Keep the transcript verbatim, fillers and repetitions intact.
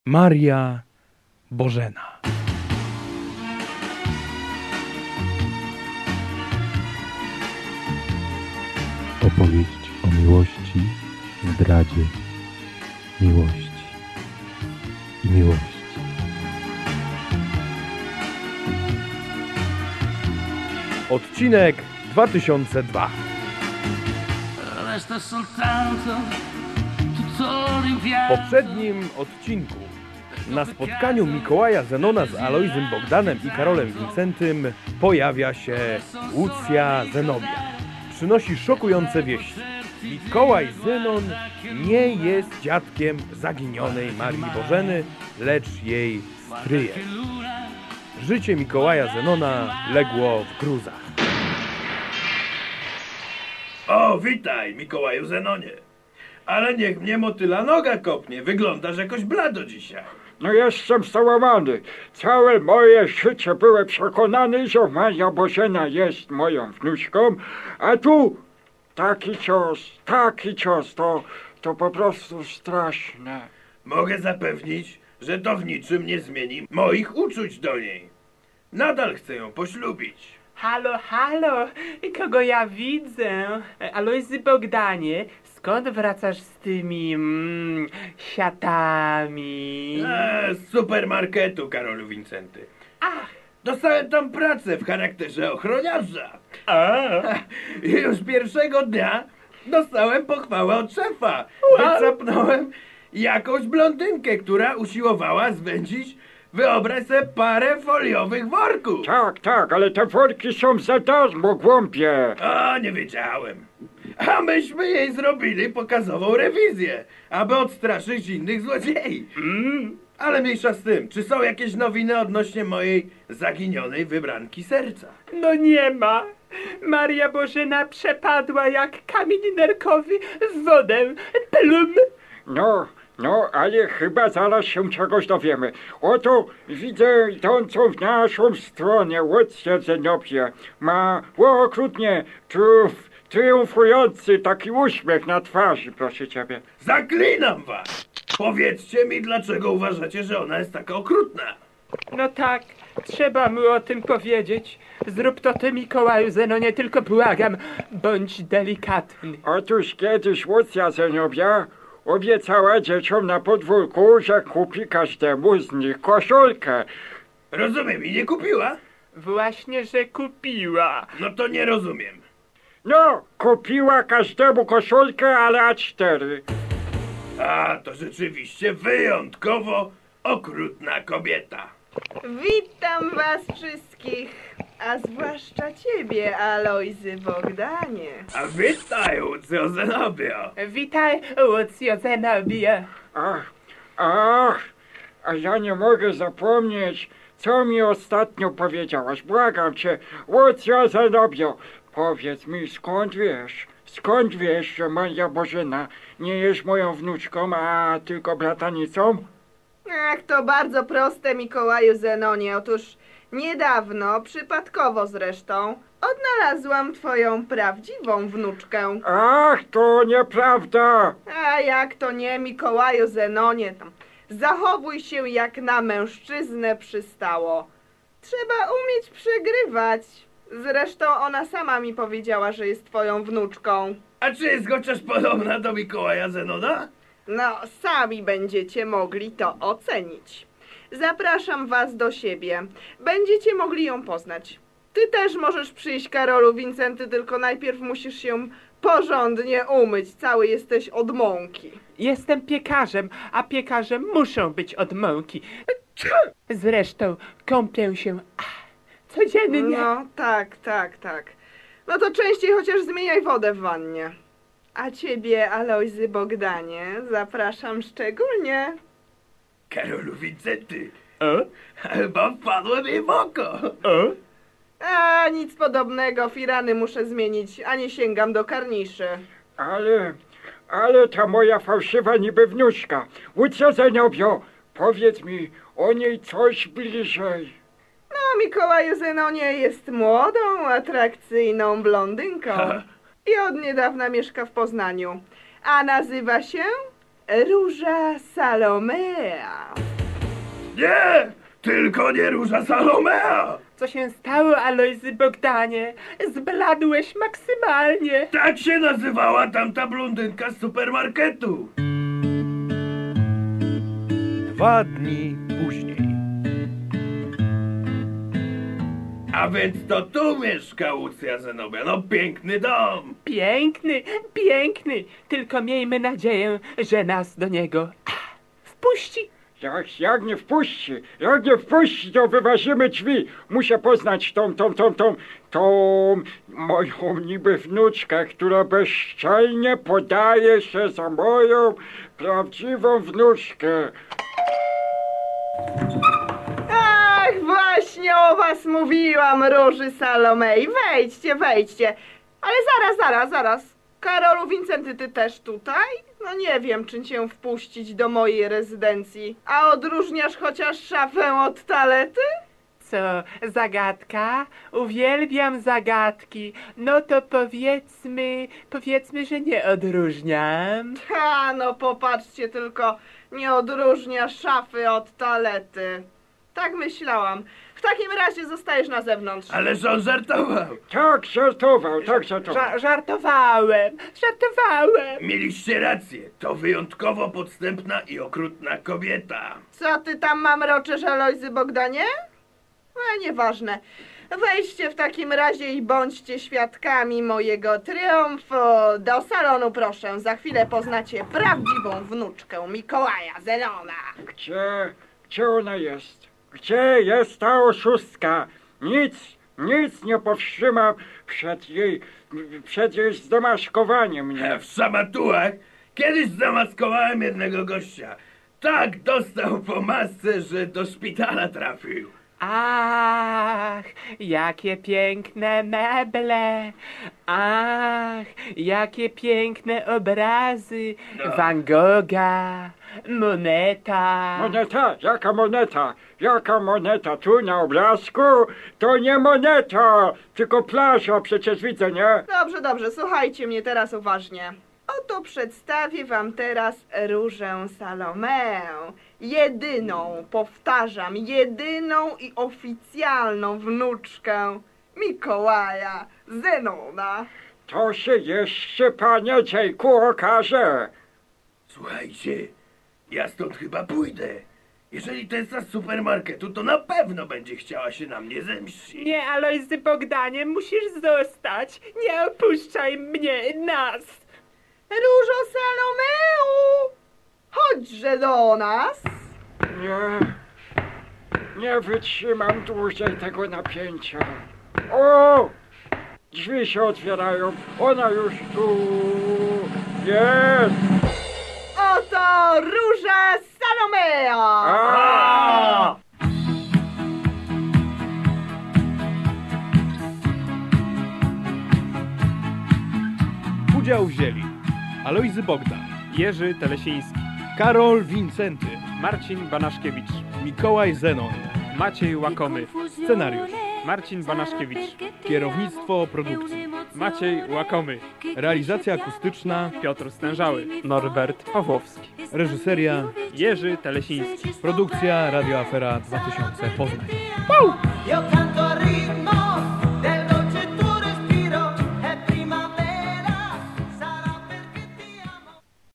Maria Bożena. Opowieść o miłości, zdradzie, miłości i miłości. Odcinek dwa tysiące dwa. W poprzednim odcinku na spotkaniu Mikołaja Zenona z Alojzym Bogdanem i Karolem Wincentym pojawia się Łucja Zenobia. Przynosi szokujące wieści. Mikołaj Zenon nie jest dziadkiem zaginionej Marii Bożeny, lecz jej stryjem. Życie Mikołaja Zenona legło w gruzach. O, witaj, Mikołaju Zenonie. Ale niech mnie motyla noga kopnie. Wyglądasz jakoś blado dzisiaj. No jestem załamany. Całe moje życie byłem przekonany, że Maria Bożena jest moją wnuczką, a tu taki cios, taki cios, to, to po prostu straszne. Mogę zapewnić, że to w niczym nie zmieni moich uczuć do niej. Nadal chcę ją poślubić. Halo, halo, kogo ja widzę? Alojzy Bogdanie, skąd wracasz z tymi mm, siatami? Eee, z supermarketu, Karolu Wincenty. Ach, Dostałem tam pracę w charakterze ochroniarza. a, I już pierwszego dnia dostałem pochwałę od szefa. Wow. Wycapnąłem jakąś blondynkę, która usiłowała zwędzić, wyobraź sobie, parę foliowych worków. Tak, tak, ale te worki są za darmo, głąbie. O, nie wiedziałem. A myśmy jej zrobili pokazową rewizję, aby odstraszyć innych złodziei. mm, Ale mniejsza z tym, czy są jakieś nowiny odnośnie mojej zaginionej wybranki serca? no nie ma. Maria Bożena przepadła jak kamień nerkowy w wodę. Plum. No, no, ale chyba zaraz się czegoś dowiemy. Oto widzę idącą w naszą stronę Łucję Zenobię. Ma o, okrutnie triumf, triumfujący taki uśmiech na twarzy, proszę ciebie. Zaklinam was! Powiedzcie mi, dlaczego uważacie, że ona jest taka okrutna? No tak, trzeba mu o tym powiedzieć. Zrób to ty, Mikołaju Zenonie, tylko błagam, bądź delikatny. Otóż kiedyś Łucja Zenobia obiecała dzieciom na podwórku, że kupi każdemu z nich koszulkę. Rozumiem, i nie kupiła? Właśnie, że kupiła. No to nie rozumiem. No, kupiła każdemu koszulkę, ale A cztery. A, to rzeczywiście wyjątkowo okrutna kobieta. Witam was wszystkich, a zwłaszcza ciebie, Alojzy Bogdanie. A witaj, Łucjo Zenobio. Witaj, Łucjo Zenobie. Ach, ach, a ja nie mogę zapomnieć, co mi ostatnio powiedziałaś. Błagam cię, Łucja Zenobio, powiedz mi, skąd wiesz, skąd wiesz, że Maria Bożena nie jest moją wnuczką, a tylko bratanicą? Ach, to bardzo proste, Mikołaju Zenonie. Otóż niedawno, przypadkowo zresztą, odnalazłam twoją prawdziwą wnuczkę. Ach, to nieprawda! A jak to nie, Mikołaju Zenonie? Tam zachowuj się jak na mężczyznę przystało. Trzeba umieć przegrywać. Zresztą ona sama mi powiedziała, że jest twoją wnuczką. A czy jest chociaż podobna do Mikołaja Zenona? No, sami będziecie mogli to ocenić. Zapraszam was do siebie. Będziecie mogli ją poznać. Ty też możesz przyjść, Karolu Wincenty, tylko najpierw musisz się porządnie umyć. Cały jesteś od mąki. Jestem piekarzem, a piekarze muszą być od mąki. Zresztą kąpię się ach, codziennie. No, tak, tak, tak. No to częściej chociaż zmieniaj wodę w wannie. A ciebie, Alojzy Bogdanie, zapraszam szczególnie. Karolu Wincenty, O? chyba wpadłem jej w oko. O? A, nic podobnego, firany muszę zmienić, a nie sięgam do karniszy. Ale, ale ta moja fałszywa niby wnuczka, Łucja Zenobio, powiedz mi o niej coś bliżej. No, Mikołaju Zenonie jest młodą, atrakcyjną blondynką i od niedawna mieszka w Poznaniu, a nazywa się Róża Salomea. Nie! Tylko nie Róża Salomea! Co się stało, Alojzy Bogdanie? Zbladłeś maksymalnie. Tak się nazywała tamta blondynka z supermarketu. Dwa dni później. A więc to tu mieszka Łucja Zenobia. No piękny dom. Piękny, piękny. Tylko miejmy nadzieję, że nas do niego ah, wpuści. Jak, jak nie wpuści, jak nie wpuści, to wyważymy drzwi. Muszę poznać tą, tą, tą, tą, tą moją niby wnuczkę, która bezczelnie podaje się za moją prawdziwą wnuczkę. Ach, właśnie o was mówiłam, Róży Salomei. Wejdźcie, wejdźcie. Ale zaraz, zaraz, zaraz. Karolu Wincenty, ty też tutaj? No nie wiem, czy cię wpuścić do mojej rezydencji. A odróżniasz chociaż szafę od talety? Co, zagadka? Uwielbiam zagadki. No to powiedzmy, powiedzmy, że nie odróżniam. Ha, no popatrzcie tylko, nie odróżnia szafy od talety. Tak myślałam. W takim razie zostajesz na zewnątrz. Ależ on żartował. Tak żartował, tak żartował. Ża- żartowałem, żartowałem. Mieliście rację. To wyjątkowo podstępna i okrutna kobieta. Co ty tam mamroczesz, Alojzy Bogdanie? No, nieważne. Wejdźcie w takim razie i bądźcie świadkami mojego triumfu. Do salonu proszę. Za chwilę poznacie prawdziwą wnuczkę Mikołaja Zenona. Gdzie, gdzie ona jest? Gdzie jest ta oszustka? Nic, nic nie powstrzymam przed jej, przed jej zdemaszkowaniem mnie. W szamatułach kiedyś zamaskowałem jednego gościa. Tak dostał po masce, że do szpitala trafił. Ach, jakie piękne meble. Ach, jakie piękne obrazy. Van Gogha, moneta. Moneta? Jaka moneta? Jaka moneta? Tu na obrazku? To nie moneta, tylko plaża, przecież widzę, nie? Dobrze, dobrze, słuchajcie mnie teraz uważnie. Oto przedstawię wam teraz Różę Salomę. Jedyną, powtarzam, jedyną i oficjalną wnuczkę Mikołaja Zenona. To się jeszcze, panie Dziejku, okaże. Słuchajcie, ja stąd chyba pójdę. Jeżeli to jest z supermarketu, to na pewno będzie chciała się na mnie zemścić. Nie, Alojzy Bogdanie, musisz zostać. Nie opuszczaj mnie, nas. Różo Salomeu, chodźże do nas. Nie, nie wytrzymam dłużej tego napięcia. O! Drzwi się otwierają, ona już tu jest. Oto Róża Salomea. A! Udział wzięli Alojzy Bogdan, Jerzy Telesiński, Karol Wincenty, Marcin Banaszkiewicz, Mikołaj Zenon, Maciej Łakomy, scenariusz, Marcin Banaszkiewicz, kierownictwo produkcji, Maciej Łakomy, realizacja akustyczna, Piotr Stężały, Norbert Pawłowski, reżyseria, Jerzy Telesiński. produkcja Radio Afera dwa tysiące Poznań. Yo